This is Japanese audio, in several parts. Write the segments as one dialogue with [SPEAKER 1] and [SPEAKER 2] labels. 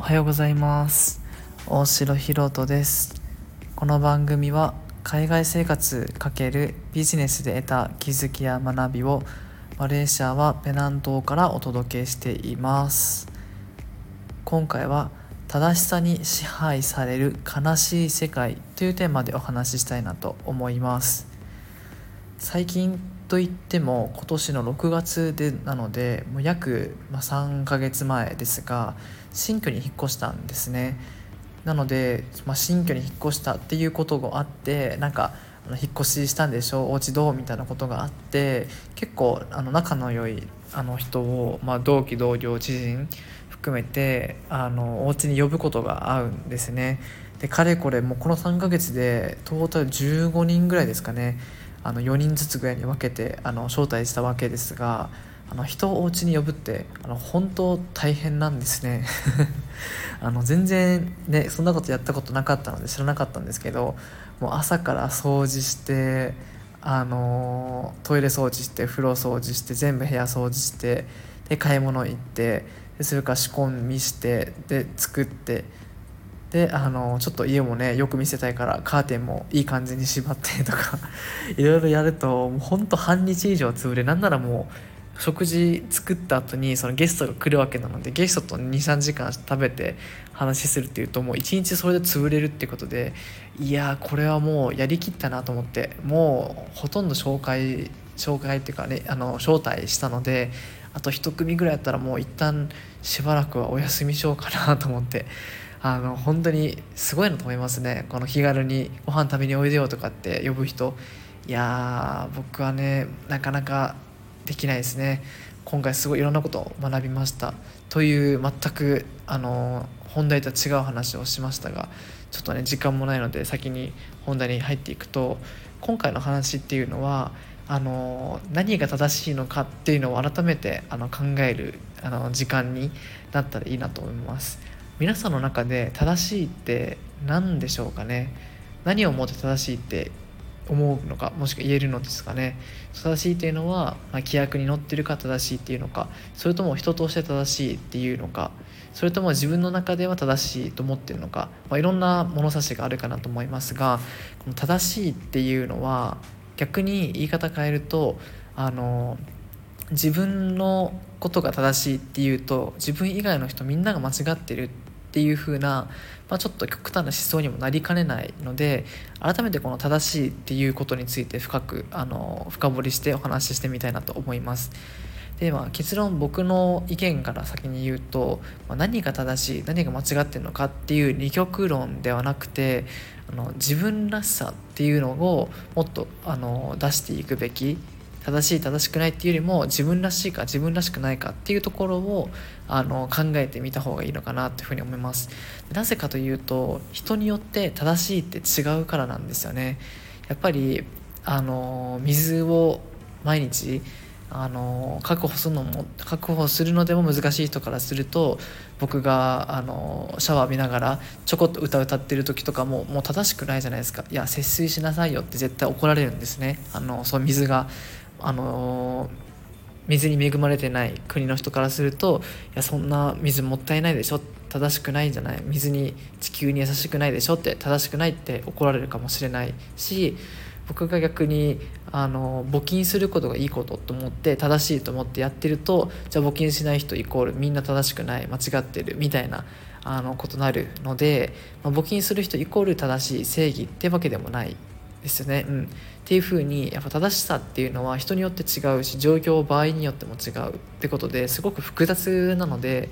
[SPEAKER 1] おはようございます。大城ひろとです。この番組は海外生活×ビジネスで得た気づきや学びをマレーシアはペナン島からお届けしています。今回は正しさに支配される悲しい世界というテーマでお話ししたいなと思います。最近といっても今年の6月でなのでもう約3ヶ月前ですが、新居に引っ越したんですね。なので、新居に引っ越したっていうことがあって、引っ越ししたんでしょ、お家どうみたいなことがあって、結構仲の良い人を、同期同僚知人含めてお家に呼ぶことが合うんですね。でかれこれもうこの3ヶ月でトータル15人ぐらいですかね、4人ずつぐらいに分けて招待したわけですが、人をお家に呼ぶって本当大変なんですね全然ねそんなことやったことなかったので知らなかったんですけど、もう朝から掃除して、トイレ掃除して風呂掃除して全部部屋掃除して、で買い物行って、でそれから仕込みして、で作って、でちょっと家もねよく見せたいからカーテンもいい感じに縛ってとかいろいろやるともうほんと半日以上潰れ、なんならもう食事作った後にそのゲストが来るわけなので、ゲストと 2,3 時間食べて話するっていうともう1日それで潰れるっていうことで、いやこれはもうやりきったなと思って、もうほとんど紹介っていうかね招待したので、あと一組ぐらいやったらもう一旦しばらくはお休みしようかなと思って、本当にすごいなと思いますね。この気軽にご飯食べにおいでよとかって呼ぶ人、いや僕はねなかなかできないですね。今回すごいいろんなことを学びましたという、全く本題とは違う話をしましたが、ちょっとね時間もないので先に本題に入っていくと、今回の話っていうのは何が正しいのかっていうのを改めて考える時間になったらいいなと思います。皆さんの中で正しいって何でしょうかね。何をもって正しいって思うのか、もしくは言えるのですかね。正しいというのは、規約にのってるから正しいっていうのか、それとも人として正しいっていうのか、それとも自分の中では正しいと思っているのか、いろんな物差しがあるかなと思いますが、この正しいっていうのは逆に言い方変えると、自分のことが正しいっていうと自分以外の人みんなが間違ってるっていう風な、ちょっと極端な思想にもなりかねないので、改めてこの正しいっていうことについて深掘りしてお話ししてみたいなと思います。で、結論僕の意見から先に言うと、何が正しい何が間違ってるのかっていう二極論ではなくて、自分らしさっていうのをもっと出していくべき、正しい正しくないっていうよりも自分らしいか自分らしくないかっていうところを考えてみた方がいいのかなというふうに思います。なぜかというと、人によって正しいって違うからなんですよね。やっぱり水を毎日確保するのでも難しい人からすると、僕がシャワー浴びながらちょこっと歌ってる時とかもう正しくないじゃないですか。いや節水しなさいよって絶対怒られるんですね。そう水が水に恵まれてない国の人からすると、いやそんな水もったいないでしょ、正しくないんじゃない、水に地球に優しくないでしょって、正しくないって怒られるかもしれないし、僕が逆に募金することがいいことと思って正しいと思ってやってると、じゃあ募金しない人イコールみんな正しくない間違ってるみたいなことになるので、募金する人イコール正しい正義ってわけでもないですよね。っていう風にやっぱ正しさっていうのは人によって違うし、状況場合によっても違うってことですごく複雑なので、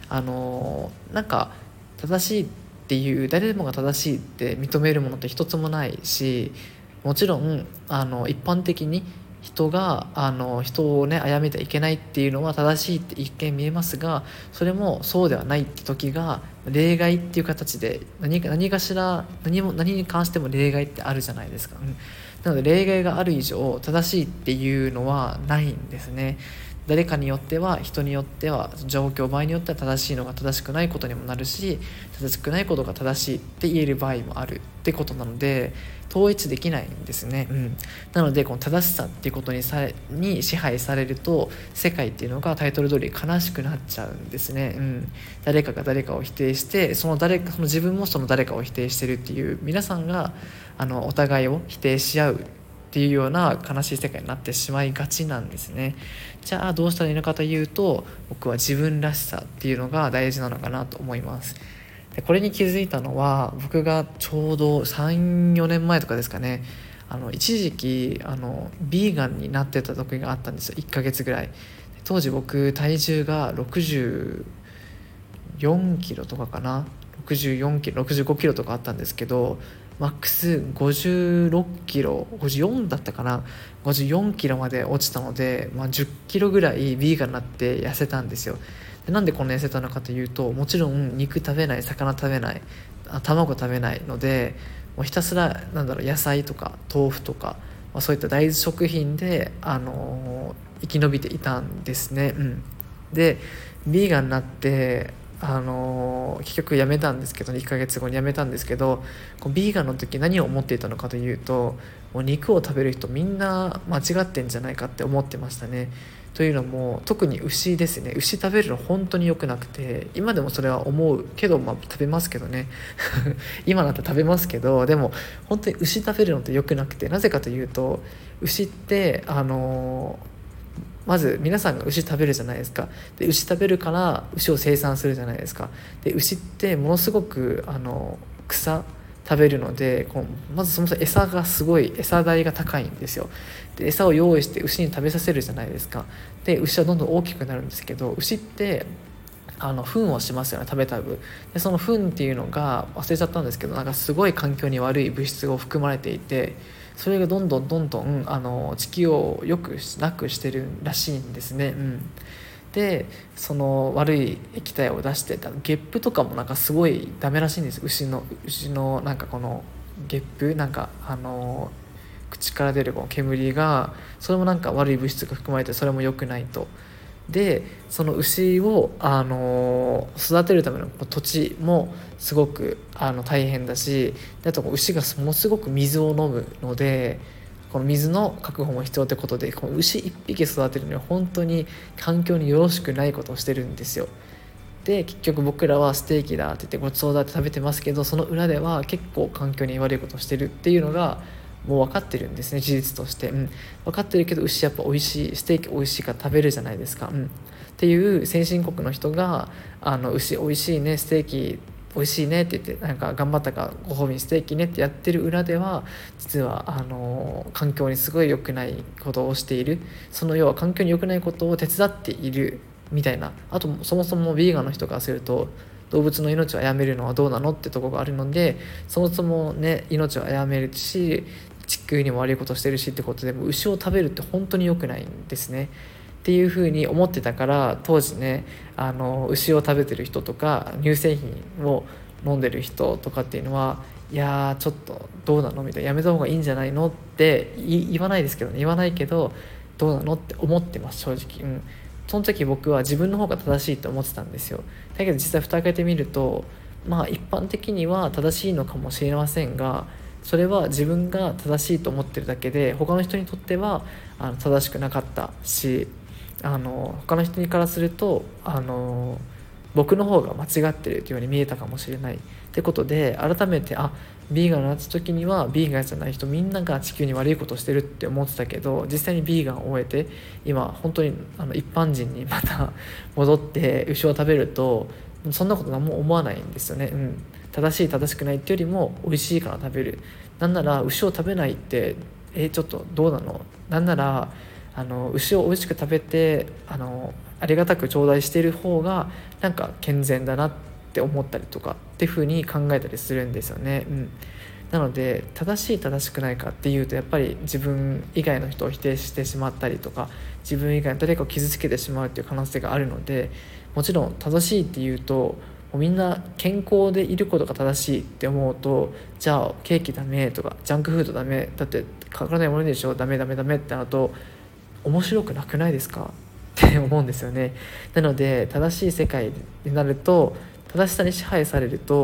[SPEAKER 1] 正しいっていう誰でもが正しいって認めるものって一つもないし、もちろん一般的に人が人をね殺めてはいけないっていうのは正しいって一見見えますが、それもそうではないって時が例外っていう形で、何かしら何に関しても例外ってあるじゃないですか。なので例外がある以上正しいっていうのはないんですね。誰かによっては、人によっては、状況場合によっては正しいのが正しくないことにもなるし、正しくないことが正しいって言える場合もあるってことなので、 統一できないんですね、なのでこの正しさっていうことに支配されると世界っていうのがタイトル通り悲しくなっちゃうんですね、誰かが誰かを否定してその自分もその誰かを否定してるっていう皆さんがお互いを否定し合うっていうような悲しい世界になってしまいがちなんですね。じゃあどうしたらいいのかというと、僕は自分らしさっていうのが大事なのかなと思います。でこれに気づいたのは僕がちょうど 3,4 年前とかですかね。一時期ビーガンになってた時があったんですよ。1ヶ月ぐらい。当時僕体重が64キロとかかな、64キロ65キロとかあったんですけど、マックス56キロ54だったかな、54キロまで落ちたので、10キロぐらいビーガンになって痩せたんですよ。でなんでこんな痩せたのかというと、もちろん肉食べない、魚食べない、卵食べないので、もうひたすら野菜とか豆腐とか、そういった大豆食品で、生き延びていたんですね、でビーガンになって結局やめたんですけど、1ヶ月後にやめたんですけど、ビーガンの時何を思っていたのかというと、もう肉を食べる人みんな間違ってんじゃないかって思ってましたね。というのも特に牛ですね。牛食べるの本当に良くなくて、今でもそれは思うけど、食べますけどね今だったら食べますけど、でも本当に牛食べるのって良くなくて、なぜかというと牛ってまず皆さんが牛食べるじゃないですか。で牛食べるから牛を生産するじゃないですか。で牛ってものすごく草食べるので、まずそもそも餌がすごい餌代が高いんですよ。で餌を用意して牛に食べさせるじゃないですか。で牛はどんどん大きくなるんですけど、牛って糞をしますよね、食べた分で。その糞っていうのが忘れちゃったんですけど、すごい環境に悪い物質が含まれていて、それがどんどん地球をよくなくしてるらしいんですね、でその悪い液体を出してたゲップとかもすごいダメらしいんです。牛のこのゲップ口から出るこの煙が、それも悪い物質が含まれて、それも良くないと。でその牛を、育てるための土地もすごく大変だし、であと牛がものすごく水を飲むので、この水の確保も必要ってことで、この牛1匹育てるには本当に環境によろしくないことをしてるんですよ。で結局僕らはステーキだって言ってごちそうだって食べてますけど、その裏では結構環境に悪いことをしてるっていうのがもう分かってるんですね、事実として、分かってるけど牛やっぱ美味しい、ステーキ美味しいから食べるじゃないですか、っていう先進国の人が牛美味しいね、ステーキ美味しいねって言って頑張ったからご褒美にステーキねってやってる裏では、実は環境にすごい良くないことをしている、その要は環境に良くないことを手伝っているみたいな。あとそもそもビーガンの人からすると、動物の命を殺めるのはどうなのってところがあるので、そもそもね命を殺めるし地球にも悪いことをしてるしってことで、も牛を食べるって本当に良くないんですねっていう風に思ってたから、当時ね牛を食べてる人とか乳製品を飲んでる人とかっていうのは、いやちょっとどうなのみたいな、やめた方がいいんじゃないのって言わないですけどね、言わないけどどうなのって思ってます正直、その時僕は自分の方が正しいと思ってたんですよ。だけど実際蓋開けてみると、一般的には正しいのかもしれませんが、それは自分が正しいと思ってるだけで、他の人にとっては正しくなかったし、他の人からすると僕の方が間違ってるというように見えたかもしれないってことで、改めてビーガンになった時にはビーガンじゃない人みんなが地球に悪いことをしてるって思ってたけど、実際にビーガンを終えて今本当に一般人にまた戻って牛を食べるとそんなこと何も思わないんですよね、正しい正しくないってよりも美味しいから食べる。なんなら牛を食べないってちょっとどうなの。なんなら牛を美味しく食べてありがたく頂戴している方が健全だなって思ったりとかっていう風に考えたりするんですよね、なので正しい正しくないかっていうと、やっぱり自分以外の人を否定してしまったりとか、自分以外の誰かを傷つけてしまうっていう可能性があるので、もちろん正しいっていうともうみんな健康でいることが正しいって思うと、じゃあケーキダメとかジャンクフードダメだって体に悪いでしょ、ダメダメダメってなると面白くなくないですかって思うんですよね。なので正しい世界になると、正しさに支配されると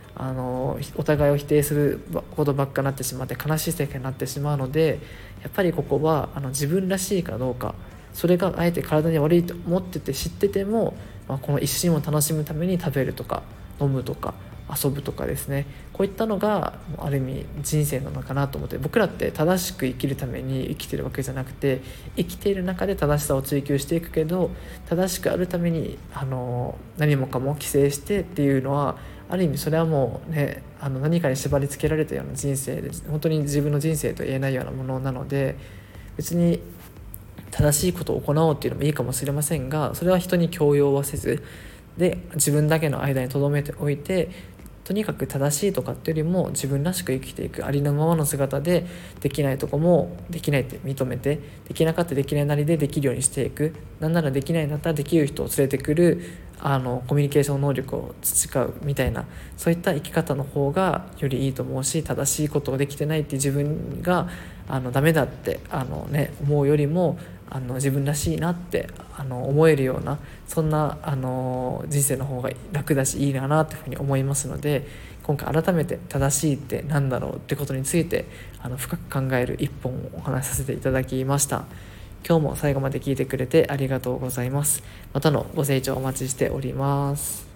[SPEAKER 1] お互いを否定することばっかなってしまって悲しい世界になってしまうので、やっぱりここは自分らしいかどうか、それがあえて体に悪いと思ってて知ってても、この一瞬を楽しむために食べるとか飲むとか遊ぶとかですね、こういったのがある意味人生なのかなと思って、僕らって正しく生きるために生きてるわけじゃなくて、生きている中で正しさを追求していくけど、正しくあるために何もかも規制してっていうのは、ある意味それはもうね、何かに縛り付けられたような人生で、本当に自分の人生と言えないようなものなので、別に正しいことを行おうっていうのもいいかもしれませんが、それは人に強要はせずで、自分だけの間に留めておいて、とにかく正しいとかっていうよりも自分らしく生きていく、ありのままの姿で、できないとこもできないって認めて、できなかったできないなりでできるようにしていく、なんならできないんだったらできる人を連れてくるコミュニケーション能力を培うみたいな、そういった生き方の方がよりいいと思うし、正しいことをできてないって自分がダメだって思うよりも、自分らしいなって思えるような、そんな人生の方が楽だしいいなっていうふうに思いますので、今回改めて正しいって何だろうってことについて深く考える一本をお話しさせていただきました。今日も最後まで聞いてくれてありがとうございます。またのご清聴お待ちしております。